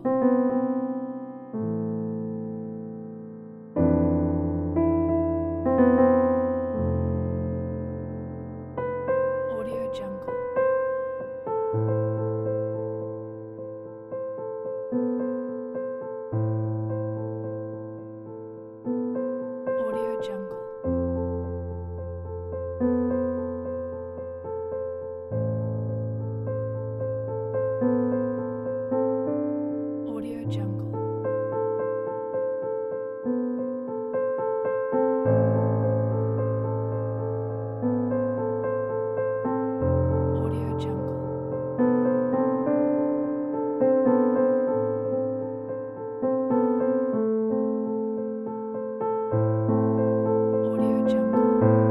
Audio Jungle. Audio Jungle. Audio Jungle. Audio Jungle. Audio Jungle.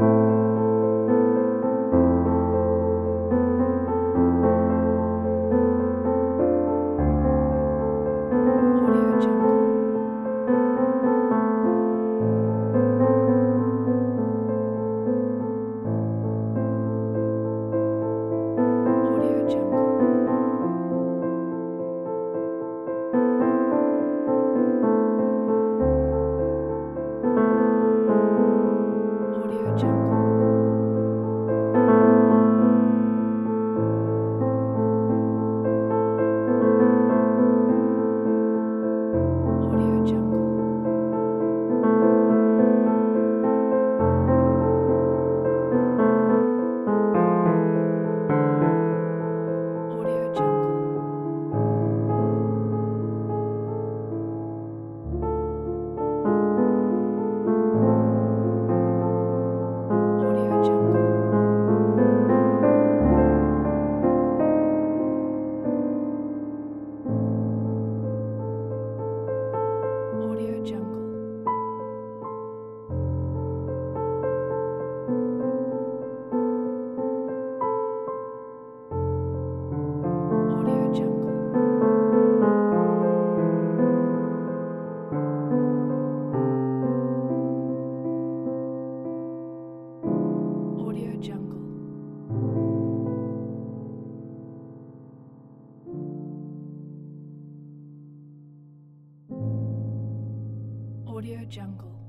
Audio Jungle. Audio Jungle. Audio Jungle. Audio Jungle. Audio Jungle. Audio Jungle. Audio Jungle. Audio Jungle. Audio Jungle. Audio Jungle.